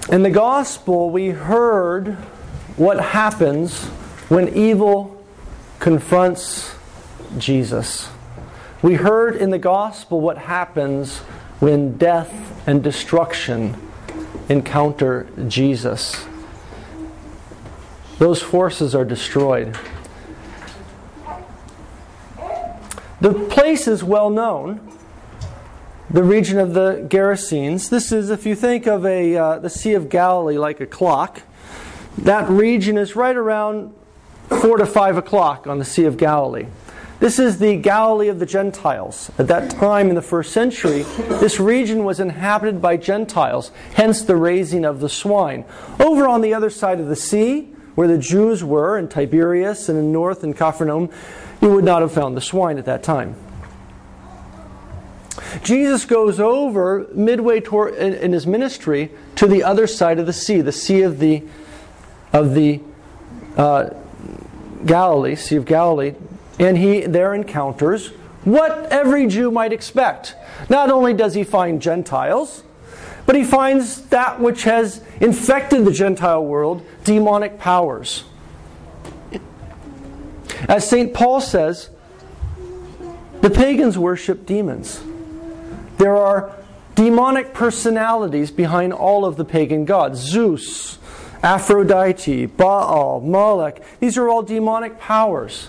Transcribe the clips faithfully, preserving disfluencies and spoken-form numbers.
In the gospel, we heard what happens when evil confronts Jesus. We heard in the gospel what happens when death and destruction encounter Jesus. Those forces are destroyed. The place is well known. The region of the Gerasenes. This is, if you think of a uh, the Sea of Galilee like a clock, that region is right around four to five o'clock on the Sea of Galilee. This is the Galilee of the Gentiles. At that time in the first century, this region was inhabited by Gentiles, hence the raising of the swine. Over on the other side of the sea, where the Jews were, in Tiberias and in north in Capernaum, you would not have found the swine at that time. Jesus goes over midway toward, in, in his ministry to the other side of the sea, the Sea of the of the uh, Galilee, Sea of Galilee, and he there encounters what every Jew might expect. Not only does he find Gentiles, but he finds that which has infected the Gentile world, demonic powers. As Saint Paul says, the pagans worship demons. There are demonic personalities behind all of the pagan gods. Zeus, Aphrodite, Baal, Molech. These are all demonic powers.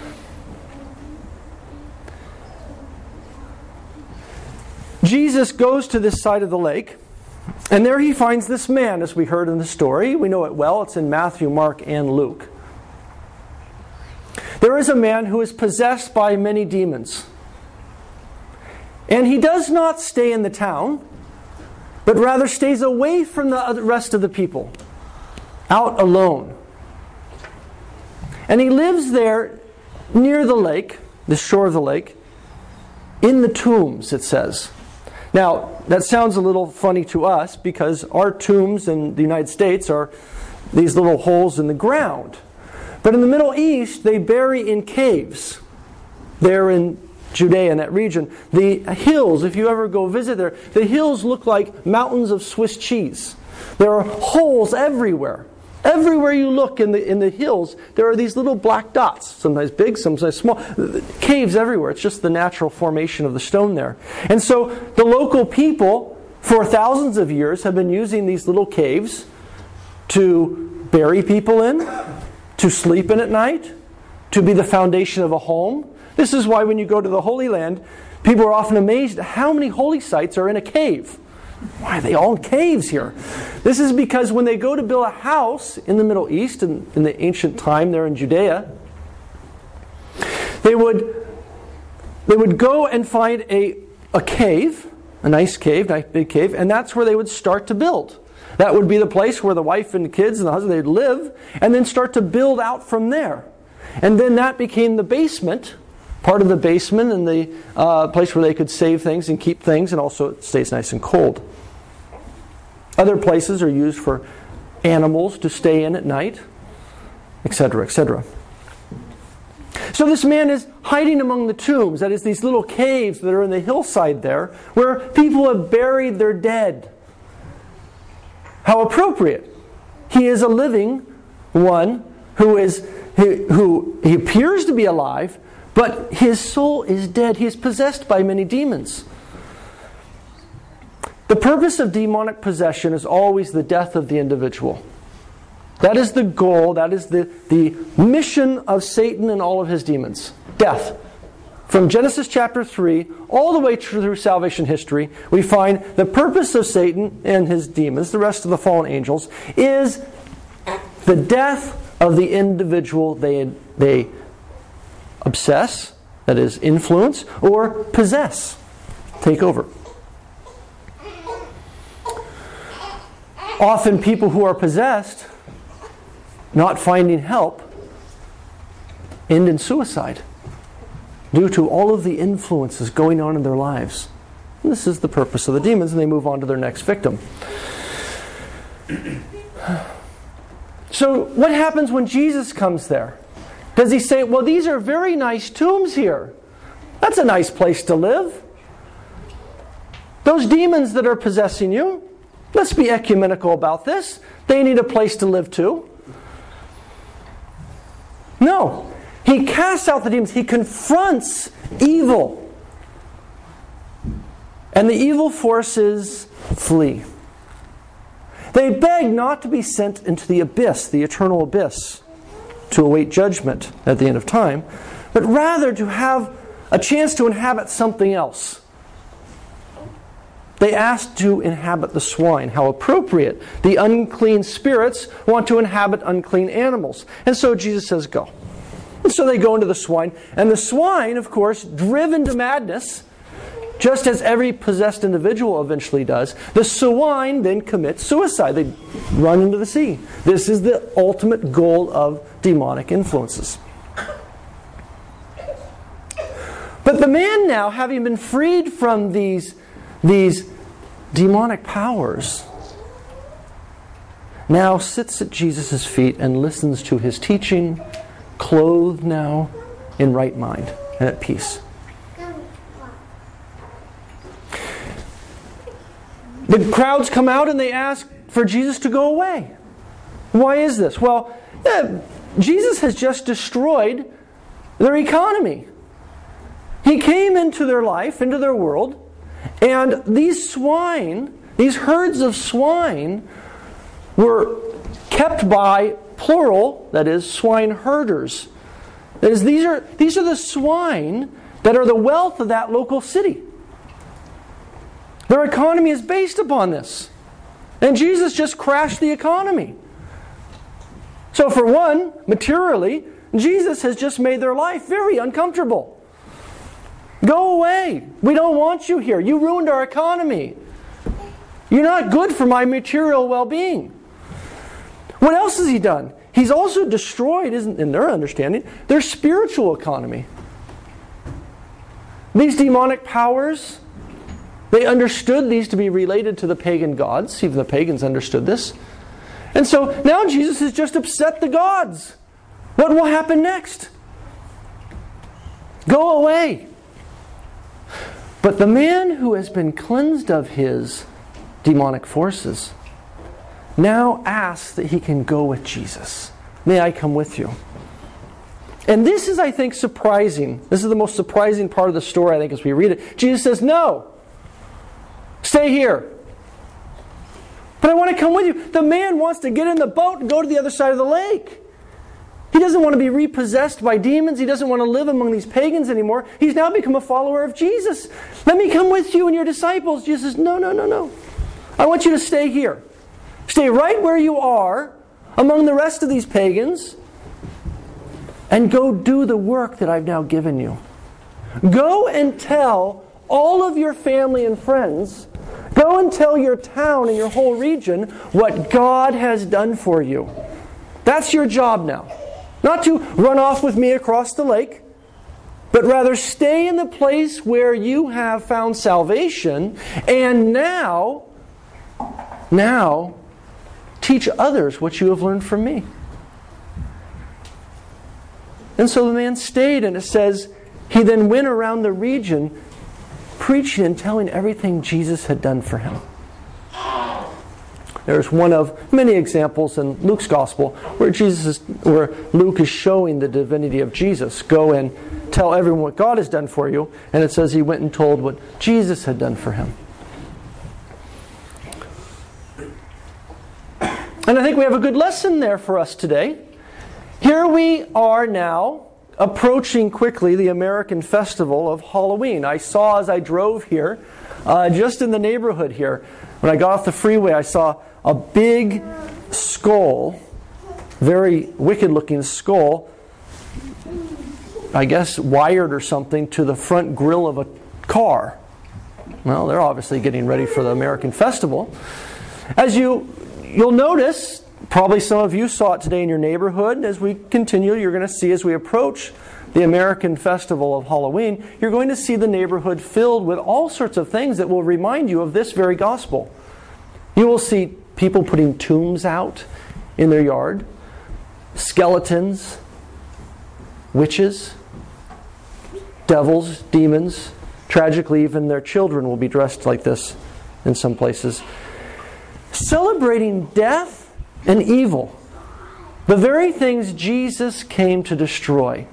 Jesus goes to this side of the lake, and there he finds this man, as we heard in the story. We know it well. It's in Matthew, Mark, and Luke. There is a man who is possessed by many demons. And he does not stay in the town, but rather stays away from the rest of the people, out alone. And he lives there near the lake, the shore of the lake, in the tombs, it says. Now, that sounds a little funny to us because our tombs in the United States are these little holes in the ground. But in the Middle East, they bury in caves. They're in Judea, in that region. The hills, if you ever go visit there, the hills look like mountains of Swiss cheese. There are holes everywhere. Everywhere you look in the in the hills, there are these little black dots, sometimes big, sometimes small. Caves everywhere. It's just the natural formation of the stone there. And so the local people, for thousands of years, have been using these little caves to bury people in, to sleep in at night, to be the foundation of a home. This is why when you go to the Holy Land, people are often amazed at how many holy sites are in a cave. Why are they all in caves here? This is because when they go to build a house in the Middle East, in, in the ancient time there in Judea, they would they would go and find a, a cave, a nice cave, nice big cave, and that's where they would start to build. That would be the place where the wife and the kids and the husband, they'd live, and then start to build out from there. And then that became the basement, part of the basement and the uh, place where they could save things and keep things, and also it stays nice and cold. Other places are used for animals to stay in at night, et cetera, et cetera. So this man is hiding among the tombs, that is, these little caves that are in the hillside there, where people have buried their dead. How appropriate. He is a living one who is who, who he appears to be alive, but his soul is dead. He is possessed by many demons. The purpose of demonic possession is always the death of the individual. That is the goal, that is the, the mission of Satan and all of his demons. Death. From Genesis chapter three, all the way through salvation history, we find the purpose of Satan and his demons, the rest of the fallen angels, is the death of the individual they they obsess, that is, influence, or possess, take over. Often people who are possessed, not finding help, end in suicide due to all of the influences going on in their lives. And this is the purpose of the demons, and they move on to their next victim. So what happens when Jesus comes there? Does he say, well, these are very nice tombs here. That's a nice place to live. Those demons that are possessing you, Let's be ecumenical about this. They need a place to live too. No. He casts out the demons. He confronts evil. And the evil forces flee. They beg not to be sent into the abyss, the eternal abyss, to await judgment at the end of time, but rather to have a chance to inhabit something else. They asked to inhabit the swine. How appropriate. The unclean spirits want to inhabit unclean animals. And so Jesus says, go. And so they go into the swine. And the swine, of course, driven to madness, just as every possessed individual eventually does, the swine then commits suicide. They run into the sea. This is the ultimate goal of demonic influences. But the man now, having been freed from these, these demonic powers, now sits at Jesus' feet and listens to his teaching, clothed now in right mind and at peace. The crowds come out and they ask for Jesus to go away. Why is this? Well, yeah, Jesus has just destroyed their economy. He came into their life, into their world, and these swine, these herds of swine, were kept by plural, that is, swine herders. That is, these are, these are the swine that are the wealth of that local city. Their economy is based upon this. And Jesus just crashed the economy. So for one, materially, Jesus has just made their life very uncomfortable. Go away. We don't want you here. You ruined our economy. You're not good for my material well-being. What else has he done? He's also destroyed, isn't in their understanding, their spiritual economy. These demonic powers, they understood these to be related to the pagan gods. Even the pagans understood this. And so now Jesus has just upset the gods. What will happen next? Go away. But the man who has been cleansed of his demonic forces now asks that he can go with Jesus. May I come with you? And this is, I think, surprising. This is the most surprising part of the story, I think, as we read it. Jesus says, no. Stay here. But I want to come with you. The man wants to get in the boat and go to the other side of the lake. He doesn't want to be repossessed by demons. He doesn't want to live among these pagans anymore. He's now become a follower of Jesus. Let me come with you and your disciples. Jesus says, no, no, no, no. I want you to stay here. Stay right where you are among the rest of these pagans and go do the work that I've now given you. Go and tell all of your family and friends, go and tell your town and your whole region what God has done for you. That's your job now. Not to run off with me across the lake, but rather stay in the place where you have found salvation and now, now, teach others what you have learned from me. And so the man stayed, and it says, he then went around the region preaching and telling everything Jesus had done for him. There's one of many examples in Luke's Gospel where Jesus is, where Luke is showing the divinity of Jesus. Go and tell everyone what God has done for you. And it says he went and told what Jesus had done for him. And I think we have a good lesson there for us today. Here we are now approaching quickly the American festival of Halloween. I saw as I drove here, uh, just in the neighborhood here, when I got off the freeway, I saw a big skull, very wicked-looking skull, I guess wired or something, to the front grille of a car. Well, they're obviously getting ready for the American festival. As you, you'll notice, probably some of you saw it today in your neighborhood. As we continue, you're going to see as we approach the American festival of Halloween, you're going to see the neighborhood filled with all sorts of things that will remind you of this very gospel. You will see people putting tombs out in their yard, skeletons, witches, devils, demons. Tragically, even their children will be dressed like this in some places. celebrating death and evil, the very things Jesus came to destroy.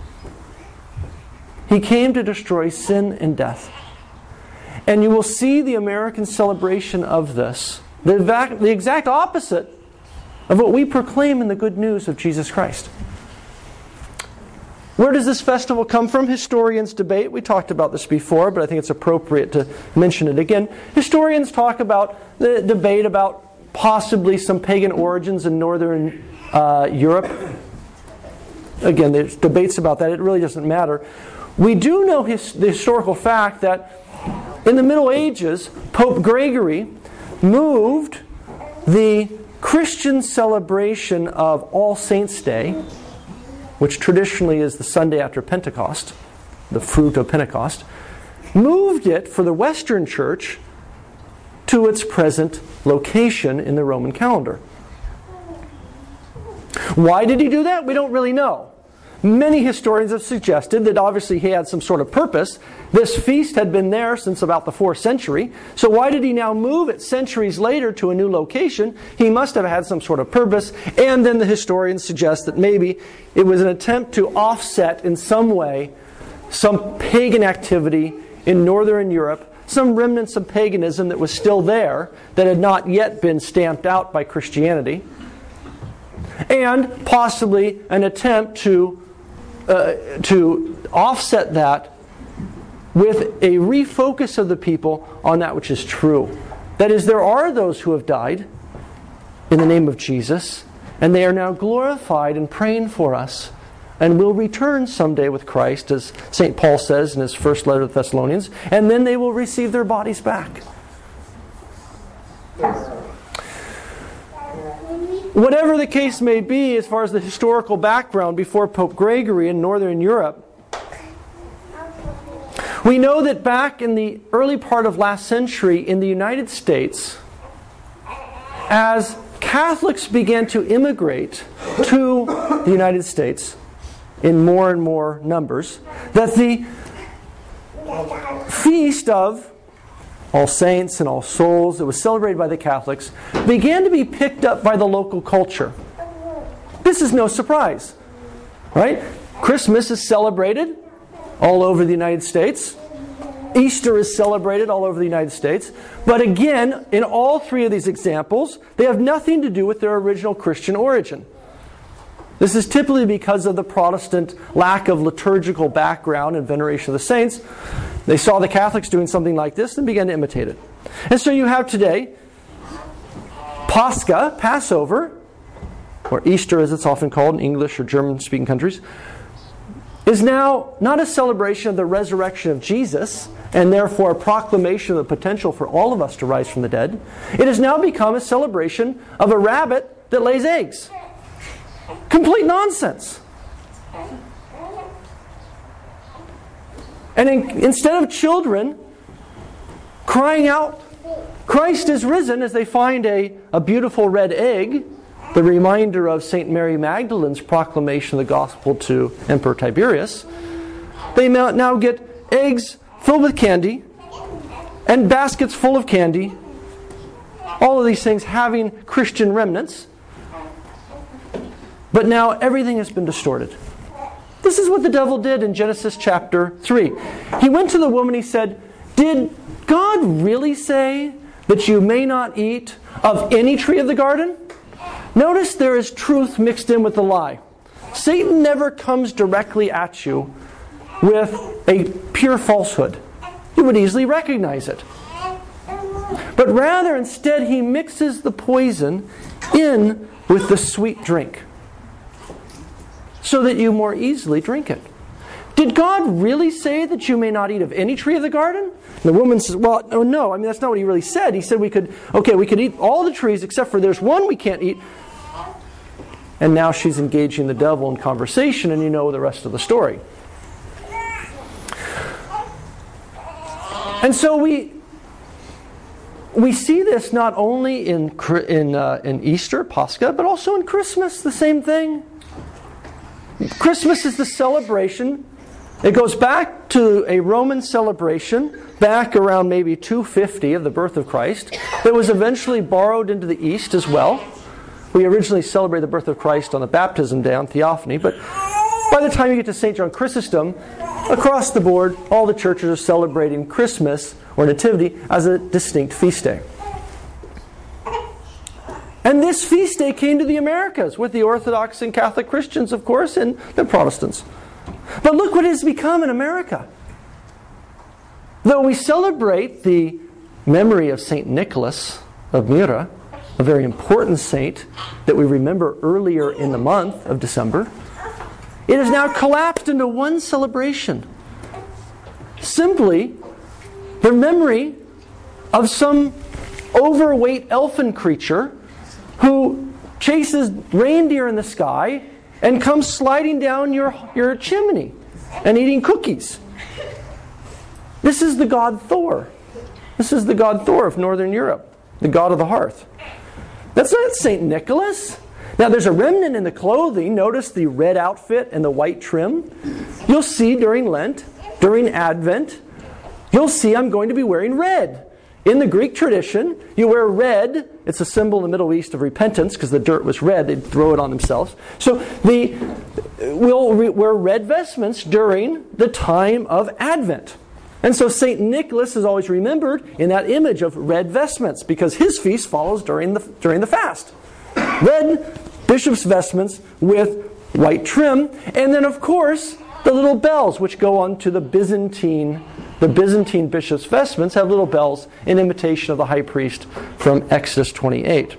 He came to destroy sin and death. And you will see the American celebration of this, the exact, the exact opposite of what we proclaim in the good news of Jesus Christ. Where does this festival come from? Historians debate. We talked about this before, but I think it's appropriate to mention it again. Historians talk about the debate about possibly some pagan origins in northern uh, Europe. Again, there's debates about that. It really doesn't matter. We do know his, the historical fact that in the Middle Ages, Pope Gregory moved the Christian celebration of All Saints' Day, which traditionally is the Sunday after Pentecost, the fruit of Pentecost, moved it for the Western Church to its present location in the Roman calendar. Why did he do that? We don't really know. Many historians have suggested that obviously he had some sort of purpose. This feast had been there since about the fourth century. So why did he now move it centuries later to a new location? He must have had some sort of purpose. And then the historians suggest that maybe it was an attempt to offset in some way some pagan activity in northern Europe, some remnants of paganism that was still there that had not yet been stamped out by Christianity, and possibly an attempt to Uh, to offset that with a refocus of the people on that which is true. That is, there are those who have died in the name of Jesus, and they are now glorified and praying for us, and will return someday with Christ, as Saint Paul says in his first letter to the Thessalonians, and then they will receive their bodies back. Whatever the case may be, as far as the historical background before Pope Gregory in northern Europe, we know that back in the early part of last century in the United States, as Catholics began to immigrate to the United States in more and more numbers, that the feast of All Saints and All Souls that was celebrated by the Catholics began to be picked up by the local culture. This is no surprise, right? Christmas is celebrated all over the United States. Easter is celebrated all over the United States. But again, in all three of these examples, they have nothing to do with their original Christian origin. This is typically because of the Protestant lack of liturgical background and veneration of the saints. They saw the Catholics doing something like this and began to imitate it. And so you have today Pascha, Passover, or Easter as it's often called in English or German-speaking countries, is now not a celebration of the resurrection of Jesus, and therefore a proclamation of the potential for all of us to rise from the dead. It has now become a celebration of a rabbit that lays eggs. Complete nonsense. And in, instead of children crying out, Christ is risen, as they find a, a beautiful red egg, the reminder of Saint Mary Magdalene's proclamation of the gospel to Emperor Tiberius, they now get eggs filled with candy and baskets full of candy, all of these things having Christian remnants. But now everything has been distorted. This is what the devil did in Genesis chapter three. He went to the woman, he said, "Did God really say that you may not eat of any tree of the garden?" Notice there is truth mixed in with the lie. Satan never comes directly at you with a pure falsehood. You would easily recognize it. But rather, instead, he mixes the poison in with the sweet drink, so that you more easily drink it. Did God really say that you may not eat of any tree of the garden? And the woman says, well, no, no, I mean, that's not what he really said. He said we could, okay, we could eat all the trees except for there's one we can't eat. And now she's engaging the devil in conversation, and you know the rest of the story. And so we we see this not only in in uh, in Easter, Pascha, but also in Christmas, the same thing. Christmas is the celebration It goes back to a Roman celebration, back around maybe two fifty of the birth of Christ, that was eventually borrowed into the East as well. We originally celebrated the birth of Christ on the baptism day on Theophany, but by the time you get to Saint John Chrysostom, across the board, all the churches are celebrating Christmas or Nativity as a distinct feast day. And this feast day came to the Americas with the Orthodox and Catholic Christians, of course, and the Protestants. But look what it has become in America. Though we celebrate the memory of Saint Nicholas of Myra, a very important saint that we remember earlier in the month of December, it has now collapsed into one celebration. Simply the memory of some overweight elfin creature who chases reindeer in the sky and comes sliding down your, your chimney and eating cookies. This is the god Thor. This is the god Thor of Northern Europe, the god of the hearth. That's not Saint Nicholas. Now there's a remnant in the clothing. Notice the red outfit and the white trim. You'll see during Lent, during Advent, you'll see I'm going to be wearing red. In the Greek tradition, you wear red. It's a symbol in the Middle East of repentance because the dirt was red. They'd throw it on themselves. So the, we'll re- wear red vestments during the time of Advent. And so Saint Nicholas is always remembered in that image of red vestments because his feast follows during the, during the fast. Red bishop's vestments with white trim. And then, of course, the little bells which go on to the Byzantine The Byzantine bishop's vestments have little bells in imitation of the high priest from Exodus twenty-eight.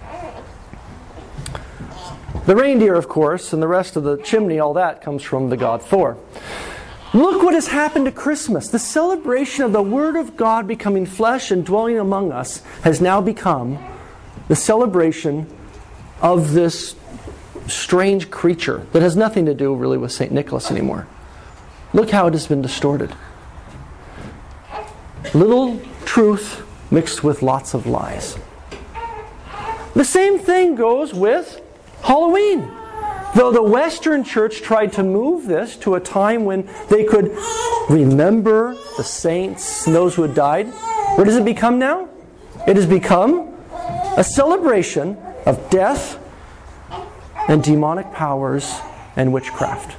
The reindeer, of course, and the rest of the chimney, all that comes from the god Thor. Look what has happened to Christmas. The celebration of the Word of God becoming flesh and dwelling among us has now become the celebration of this strange creature that has nothing to do really with Saint Nicholas anymore. Look how it has been distorted. Little truth mixed with lots of lies. The same thing goes with Halloween. Though the Western Church tried to move this to a time when they could remember the saints and those who had died, what does it become now? It has become a celebration of death and demonic powers and witchcraft.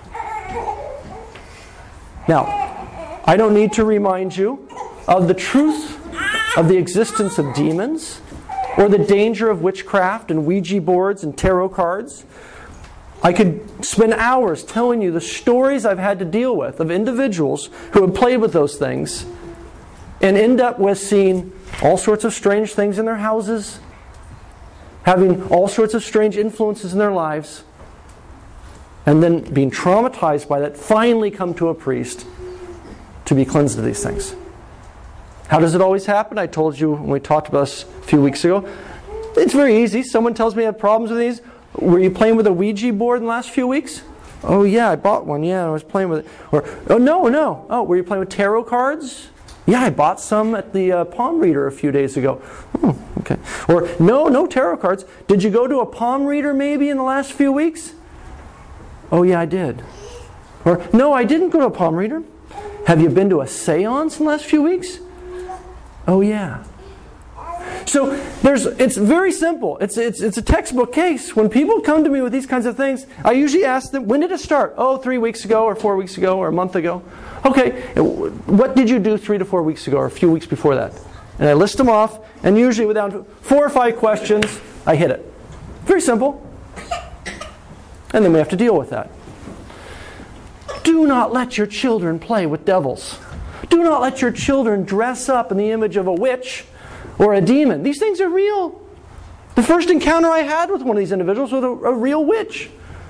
Now, I don't need to remind you of the truth of the existence of demons or the danger of witchcraft and Ouija boards and tarot cards. I could spend hours telling you the stories I've had to deal with of individuals who have played with those things and end up with seeing all sorts of strange things in their houses, having all sorts of strange influences in their lives, and then being traumatized by that, finally come to a priest to be cleansed of these things. How does it always happen? I told you when we talked about this a few weeks ago. It's very easy. Someone tells me I have problems with these. Were you playing with a Ouija board in the last few weeks? Oh yeah, I bought one. Yeah, I was playing with it. Or, oh no, no. Oh, were you playing with tarot cards? Yeah, I bought some at the uh, palm reader a few days ago. Oh, okay. Or, no, no tarot cards. Did you go to a palm reader maybe in the last few weeks? Oh yeah, I did. Or, no, I didn't go to a palm reader. Have you been to a seance in the last few weeks? Oh yeah. So there's, it's very simple. It's, it's, it's a textbook case. When people come to me with these kinds of things, I usually ask them, when did it start? Oh, three weeks ago or four weeks ago or a month ago. Okay, what did you do three to four weeks ago or a few weeks before that? And I list them off, and usually without four or five questions, I hit it. Very simple. And then we have to deal with that. Do not let your children play with devils. Do not let your children dress up in the image of a witch or a demon. These things are real. The first encounter I had with one of these individuals was a, a real witch.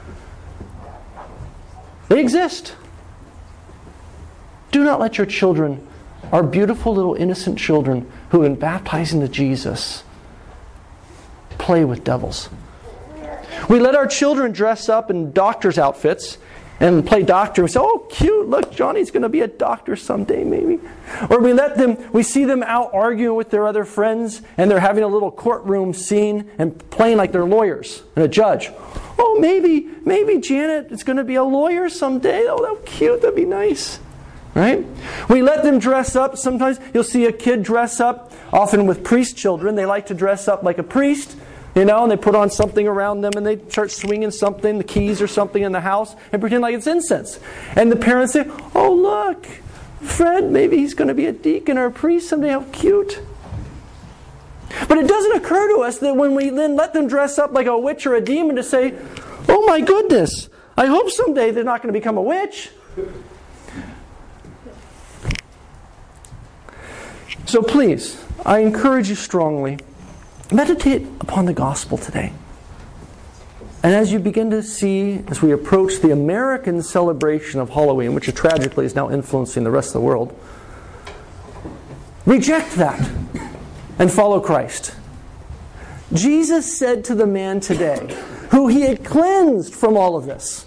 They exist. Do not let your children, our beautiful little innocent children who have been baptized into Jesus, play with devils. We let our children dress up in doctor's outfits and play doctor. We say, oh, cute, look, Johnny's going to be a doctor someday, maybe. Or we let them, we see them out arguing with their other friends, and they're having a little courtroom scene and playing like they're lawyers and a judge. Oh, oh, maybe, maybe Janet is going to be a lawyer someday. Oh, that's cute. That'd be nice. Right? We let them dress up. Sometimes you'll see a kid dress up, often with priest children. They like to dress up like a priest, you know, and they put on something around them and they start swinging something, the keys or something in the house, and pretend like it's incense. And the parents say, oh, look, Fred, maybe he's going to be a deacon or a priest someday. How cute. But it doesn't occur to us that when we then let them dress up like a witch or a demon to say, oh my goodness, I hope someday they're not going to become a witch. So please, I encourage you strongly, meditate upon the gospel today. And as you begin to see, as we approach the American celebration of Halloween, which tragically is now influencing the rest of the world, reject that and follow Christ. Jesus said to the man today, who he had cleansed from all of this,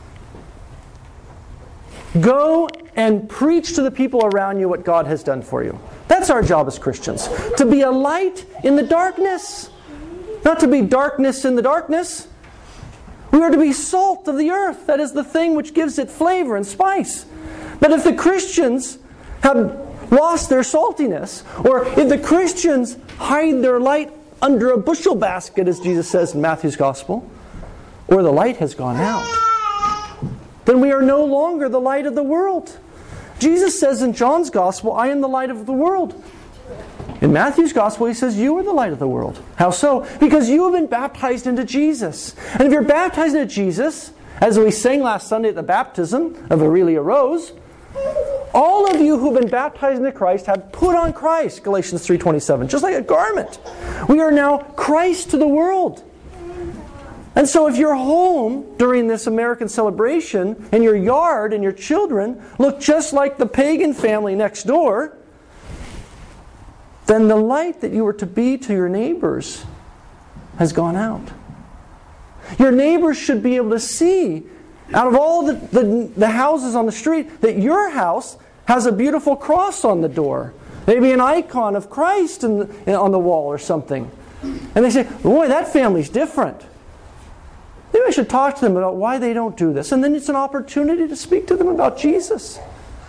go and preach to the people around you what God has done for you. That's our job as Christians. To be a light in the darkness. Not to be darkness in the darkness. We are to be salt of the earth. That is the thing which gives it flavor and spice. But if the Christians have lost their saltiness, or if the Christians hide their light under a bushel basket, as Jesus says in Matthew's Gospel, or the light has gone out, then we are no longer the light of the world. Jesus says in John's Gospel, I am the light of the world. In Matthew's Gospel, he says, you are the light of the world. How so? Because you have been baptized into Jesus. And if you're baptized into Jesus, as we sang last Sunday at the baptism of Aurelia Rose, all of you who have been baptized into Christ have put on Christ, Galatians three twenty-seven, just like a garment. We are now Christ to the world. And so if your home during this American celebration, and your yard and your children look just like the pagan family next door, then the light that you were to be to your neighbors has gone out. Your neighbors should be able to see, out of all the, the, the houses on the street, that your house has a beautiful cross on the door. Maybe an icon of Christ in the, on the wall or something. And they say, boy, that family's different. Maybe I should talk to them about why they don't do this. And then it's an opportunity to speak to them about Jesus.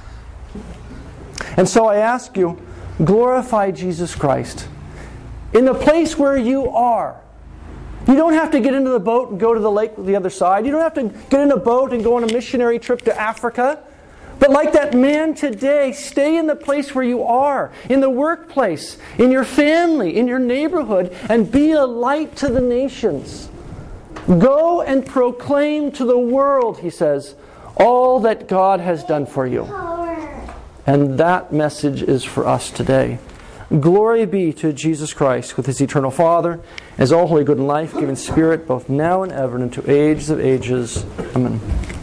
And so I ask you, glorify Jesus Christ. In the place where you are. You don't have to get into the boat and go to the lake the other side. You don't have to get in a boat and go on a missionary trip to Africa. But like that man today, stay in the place where you are. In the workplace, in your family, in your neighborhood, and be a light to the nations. Go and proclaim to the world, he says, all that God has done for you. And that message is for us today. Glory be to Jesus Christ with His eternal Father, as all holy, good, and life-giving Spirit, both now and ever, and into ages of ages. Amen.